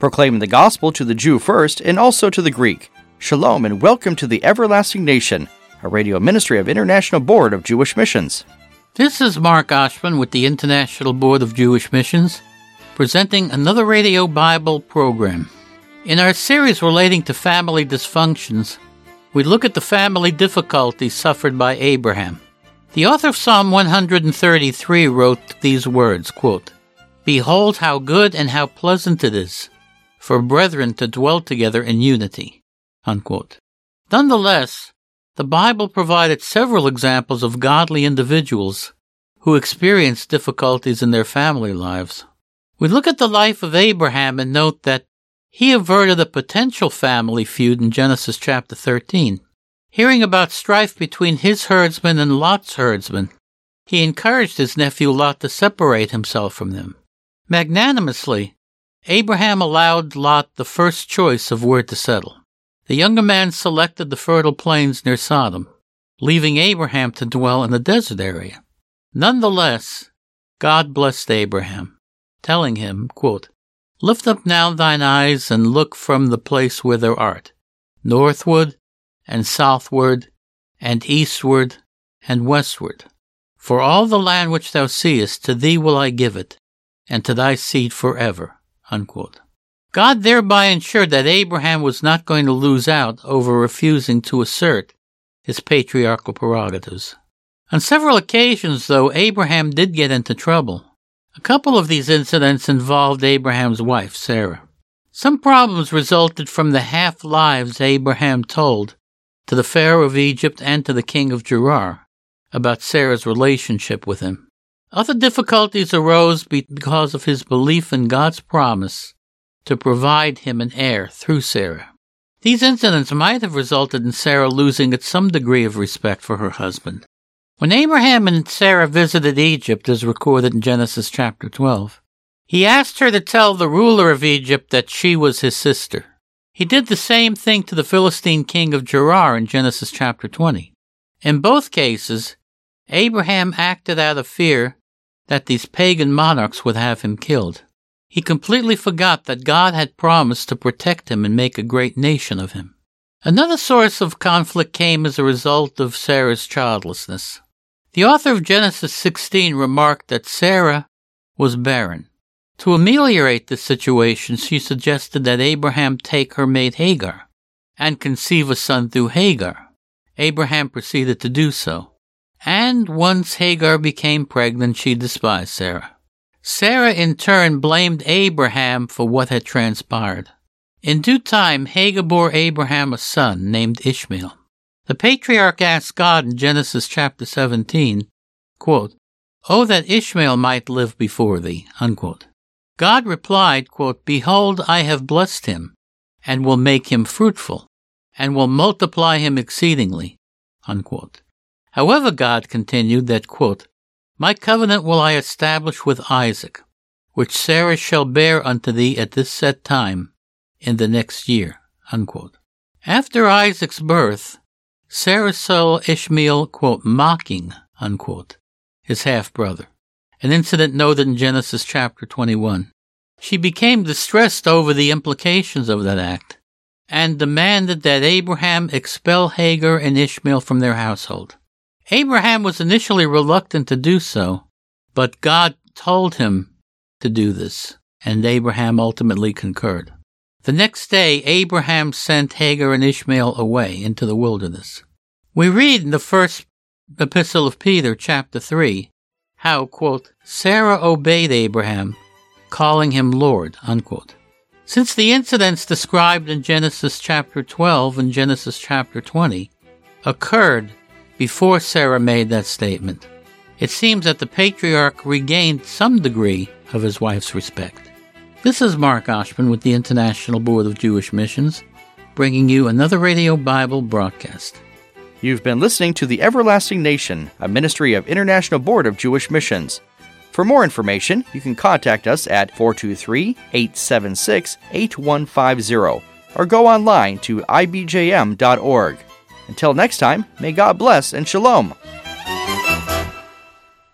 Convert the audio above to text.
proclaiming the gospel to the Jew first and also to the Greek. Shalom and welcome to the Everlasting Nation, a radio ministry of International Board of Jewish Missions. This is Mark Oshman with the International Board of Jewish Missions, presenting another radio Bible program. In our series relating to family dysfunctions, we look at the family difficulties suffered by Abraham. The author of Psalm 133 wrote these words, quote, "Behold how good and how pleasant it is for brethren to dwell together in unity," unquote. Nonetheless, the Bible provided several examples of godly individuals who experienced difficulties in their family lives. We look at the life of Abraham and note that he averted a potential family feud in Genesis chapter 13. Hearing about strife between his herdsmen and Lot's herdsmen, he encouraged his nephew Lot to separate himself from them. Magnanimously, Abraham allowed Lot the first choice of where to settle. The younger man selected the fertile plains near Sodom, leaving Abraham to dwell in the desert area. Nonetheless, God blessed Abraham, telling him, quote, "Lift up now thine eyes and look from the place where thou art, northward and southward and eastward and westward. For all the land which thou seest, to thee will I give it, and to thy seed forever." Unquote. God thereby ensured that Abraham was not going to lose out over refusing to assert his patriarchal prerogatives. On several occasions, though, Abraham did get into trouble. A couple of these incidents involved Abraham's wife, Sarah. Some problems resulted from the half-lies Abraham told to the Pharaoh of Egypt and to the king of Gerar about Sarah's relationship with him. Other difficulties arose because of his belief in God's promise to provide him an heir through Sarah. These incidents might have resulted in Sarah losing at some degree of respect for her husband. When Abraham and Sarah visited Egypt, as recorded in Genesis chapter 12, he asked her to tell the ruler of Egypt that she was his sister. He did the same thing to the Philistine king of Gerar in Genesis chapter 20. In both cases, Abraham acted out of fear that these pagan monarchs would have him killed. He completely forgot that God had promised to protect him and make a great nation of him. Another source of conflict came as a result of Sarah's childlessness. The author of Genesis 16 remarked that Sarah was barren. To ameliorate this situation, she suggested that Abraham take her maid Hagar and conceive a son through Hagar. Abraham proceeded to do so. And once Hagar became pregnant, she despised Sarah. Sarah in turn blamed Abraham for what had transpired. In due time, Hagar bore Abraham a son named Ishmael. The patriarch asked God in Genesis chapter 17, quote, "Oh, that Ishmael might live before thee," unquote. God replied, quote, "Behold, I have blessed him, and will make him fruitful, and will multiply him exceedingly," unquote. However, God continued that, quote, "My covenant will I establish with Isaac, which Sarah shall bear unto thee at this set time in the next year," unquote. After Isaac's birth, Sarah saw Ishmael, quote, mocking, unquote, his half-brother, an incident noted in Genesis chapter 21. She became distressed over the implications of that act and demanded that Abraham expel Hagar and Ishmael from their household. Abraham was initially reluctant to do so, but God told him to do this, and Abraham ultimately concurred. The next day, Abraham sent Hagar and Ishmael away into the wilderness. We read in the first epistle of Peter, chapter 3, how, quote, "Sarah obeyed Abraham, calling him Lord," unquote. Since the incidents described in Genesis chapter 12 and Genesis chapter 20 occurred before Sarah made that statement, it seems that the patriarch regained some degree of his wife's respect. This is Mark Oshman with the International Board of Jewish Missions, bringing you another Radio Bible broadcast. You've been listening to The Everlasting Nation, a ministry of International Board of Jewish Missions. For more information, you can contact us at 423-876-8150 or go online to ibjm.org. Until next time, may God bless and shalom.